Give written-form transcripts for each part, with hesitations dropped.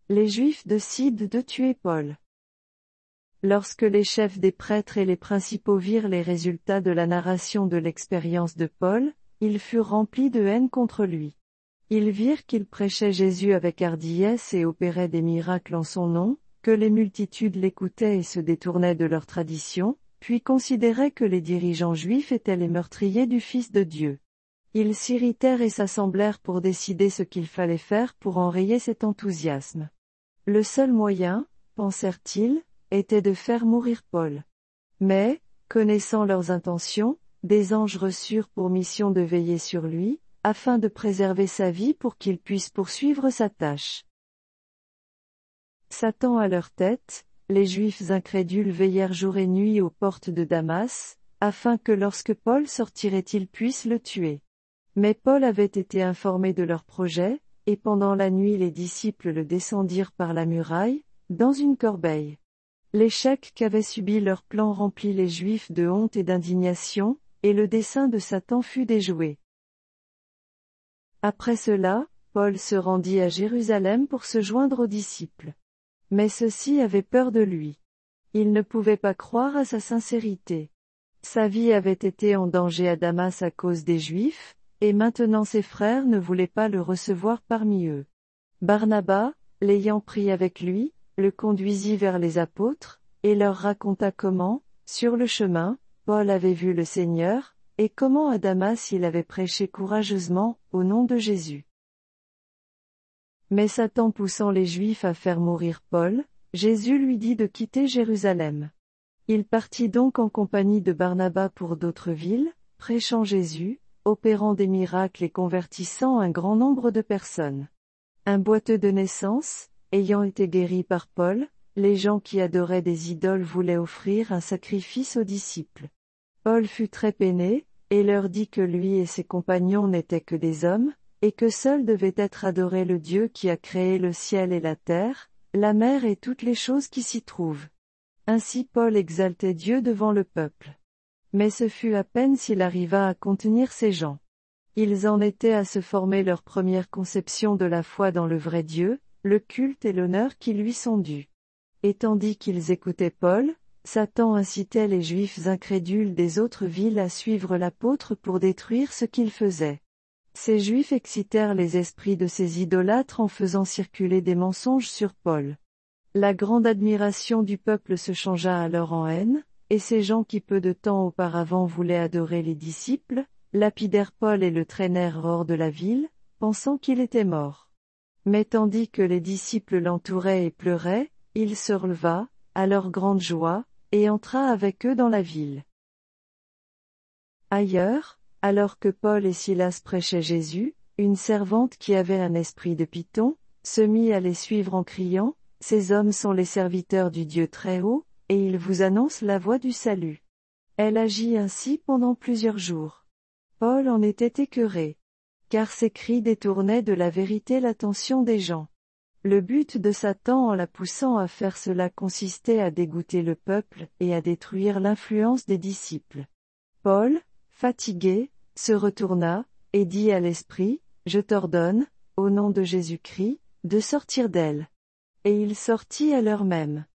Les Juifs décident de tuer Paul. Lorsque les chefs des prêtres et les principaux virent les résultats de la narration de l'expérience de Paul, ils furent remplis de haine contre lui. Ils virent qu'il prêchait Jésus avec hardiesse et opérait des miracles en son nom, que les multitudes l'écoutaient et se détournaient de leur tradition, puis considéraient que les dirigeants juifs étaient les meurtriers du Fils de Dieu. Ils s'irritèrent et s'assemblèrent pour décider ce qu'il fallait faire pour enrayer cet enthousiasme. Le seul moyen, pensèrent-ils, était de faire mourir Paul. Mais, connaissant leurs intentions, des anges reçurent pour mission de veiller sur lui, afin de préserver sa vie pour qu'il puisse poursuivre sa tâche. Satan à leur tête, les Juifs incrédules veillèrent jour et nuit aux portes de Damas, afin que lorsque Paul sortirait ils puissent le tuer. Mais Paul avait été informé de leur projet, et pendant la nuit les disciples le descendirent par la muraille, dans une corbeille. L'échec qu'avait subi leur plan remplit les Juifs de honte et d'indignation, et le dessein de Satan fut déjoué. Après cela, Paul se rendit à Jérusalem pour se joindre aux disciples. Mais ceux-ci avaient peur de lui. Ils ne pouvaient pas croire à sa sincérité. Sa vie avait été en danger à Damas à cause des Juifs, et maintenant ses frères ne voulaient pas le recevoir parmi eux. Barnabas, l'ayant pris avec lui, le conduisit vers les apôtres, et leur raconta comment, sur le chemin, Paul avait vu le Seigneur, et comment à Damas il avait prêché courageusement, au nom de Jésus. Mais Satan poussant les Juifs à faire mourir Paul, Jésus lui dit de quitter Jérusalem. Il partit donc en compagnie de Barnabas pour d'autres villes, prêchant Jésus, opérant des miracles et convertissant un grand nombre de personnes. Un boiteux de naissance, ayant été guéri par Paul, les gens qui adoraient des idoles voulaient offrir un sacrifice aux disciples. Paul fut très peiné, et leur dit que lui et ses compagnons n'étaient que des hommes, et que seul devait être adoré le Dieu qui a créé le ciel et la terre, la mer et toutes les choses qui s'y trouvent. Ainsi Paul exaltait Dieu devant le peuple. Mais ce fut à peine s'il arriva à contenir ces gens. Ils en étaient à se former leur première conception de la foi dans le vrai Dieu, le culte et l'honneur qui lui sont dus. Et tandis qu'ils écoutaient Paul, Satan incitait les Juifs incrédules des autres villes à suivre l'apôtre pour détruire ce qu'il faisait. Ces Juifs excitèrent les esprits de ces idolâtres en faisant circuler des mensonges sur Paul. La grande admiration du peuple se changea alors en haine, et ces gens qui peu de temps auparavant voulaient adorer les disciples, lapidèrent Paul et le traînèrent hors de la ville, pensant qu'il était mort. Mais tandis que les disciples l'entouraient et pleuraient, il se releva, à leur grande joie, et entra avec eux dans la ville. Ailleurs, alors que Paul et Silas prêchaient Jésus, une servante qui avait un esprit de python, se mit à les suivre en criant, « Ces hommes sont les serviteurs du Dieu Très-Haut, et ils vous annoncent la voie du salut. » Elle agit ainsi pendant plusieurs jours. Paul en était écœuré. Car ses cris détournaient de la vérité l'attention des gens. Le but de Satan en la poussant à faire cela consistait à dégoûter le peuple et à détruire l'influence des disciples. Paul, fatigué, se retourna, et dit à l'esprit, « Je t'ordonne, au nom de Jésus-Christ, de sortir d'elle. » Et il sortit à l'heure même.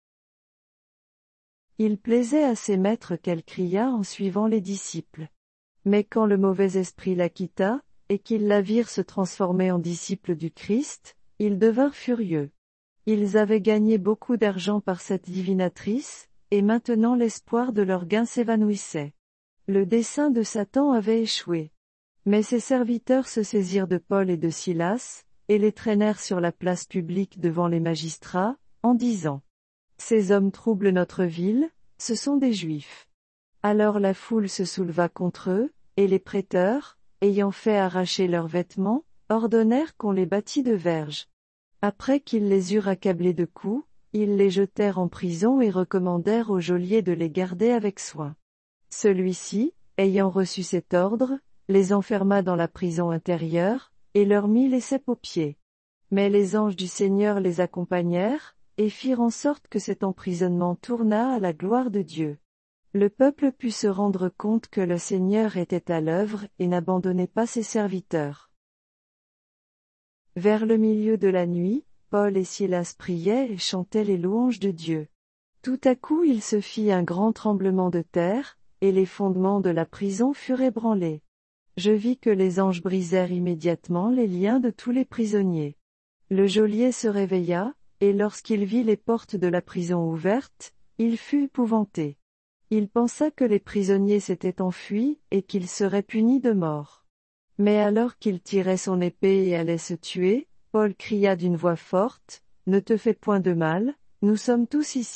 Il plaisait à ses maîtres qu'elle cria en suivant les disciples. Mais quand le mauvais esprit la quitta, et qu'ils la virent se transformer en disciples du Christ, ils devinrent furieux. Ils avaient gagné beaucoup d'argent par cette divinatrice, et maintenant l'espoir de leur gain s'évanouissait. Le dessein de Satan avait échoué. Mais ses serviteurs se saisirent de Paul et de Silas, et les traînèrent sur la place publique devant les magistrats, en disant « Ces hommes troublent notre ville, ce sont des Juifs. » Alors la foule se souleva contre eux, et les prêteurs, ayant fait arracher leurs vêtements, ordonnèrent qu'on les battît de verges. Après qu'ils les eurent accablés de coups, ils les jetèrent en prison et recommandèrent au geôlier de les garder avec soin. Celui-ci, ayant reçu cet ordre, les enferma dans la prison intérieure, et leur mit les ceps aux pieds. Mais les anges du Seigneur les accompagnèrent, et firent en sorte que cet emprisonnement tourna à la gloire de Dieu. Le peuple put se rendre compte que le Seigneur était à l'œuvre et n'abandonnait pas ses serviteurs. Vers le milieu de la nuit, Paul et Silas priaient et chantaient les louanges de Dieu. Tout à coup il se fit un grand tremblement de terre, et les fondements de la prison furent ébranlés. Je vis que les anges brisèrent immédiatement les liens de tous les prisonniers. Le geôlier se réveilla, et lorsqu'il vit les portes de la prison ouvertes, il fut épouvanté. Il pensa que les prisonniers s'étaient enfuis, et qu'ils seraient punis de mort. Mais alors qu'il tirait son épée et allait se tuer, Paul cria d'une voix forte, « Ne te fais point de mal, nous sommes tous ici. »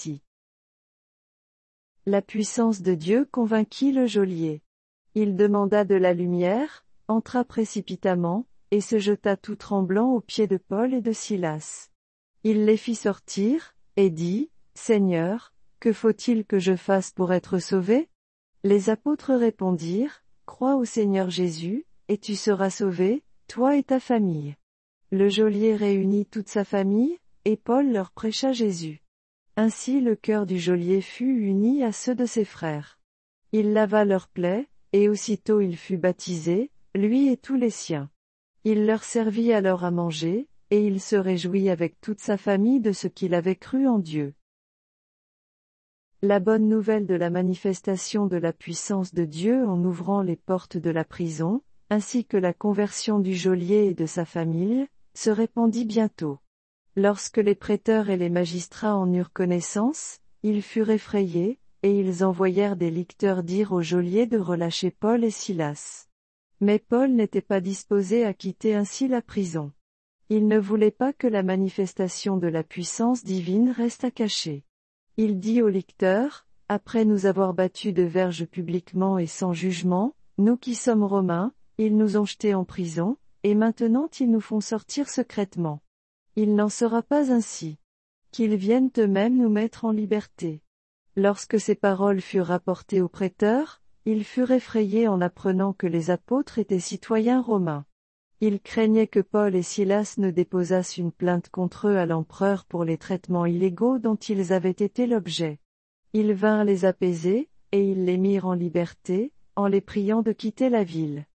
La puissance de Dieu convainquit le geôlier. Il demanda de la lumière, entra précipitamment, et se jeta tout tremblant aux pieds de Paul et de Silas. Il les fit sortir, et dit, « Seigneur, que faut-il que je fasse pour être sauvé ?» Les apôtres répondirent, « Crois au Seigneur Jésus, et tu seras sauvé, toi et ta famille. » Le geôlier réunit toute sa famille, et Paul leur prêcha Jésus. Ainsi le cœur du geôlier fut uni à ceux de ses frères. Il lava leurs plaies, et aussitôt il fut baptisé, lui et tous les siens. Il leur servit alors à manger, et il se réjouit avec toute sa famille de ce qu'il avait cru en Dieu. La bonne nouvelle de la manifestation de la puissance de Dieu en ouvrant les portes de la prison, ainsi que la conversion du geôlier et de sa famille, se répandit bientôt. Lorsque les prêteurs et les magistrats en eurent connaissance, ils furent effrayés, et ils envoyèrent des licteurs dire au geôlier de relâcher Paul et Silas. Mais Paul n'était pas disposé à quitter ainsi la prison. Il ne voulait pas que la manifestation de la puissance divine reste cachée. Il dit aux licteurs, « Après nous avoir battus de verges publiquement et sans jugement, nous qui sommes Romains, ils nous ont jetés en prison, et maintenant ils nous font sortir secrètement. Il n'en sera pas ainsi. Qu'ils viennent eux-mêmes nous mettre en liberté. » Lorsque ces paroles furent rapportées aux prêteurs, ils furent effrayés en apprenant que les apôtres étaient citoyens romains. Ils craignaient que Paul et Silas ne déposassent une plainte contre eux à l'empereur pour les traitements illégaux dont ils avaient été l'objet. Ils vinrent les apaiser, et ils les mirent en liberté, en les priant de quitter la ville.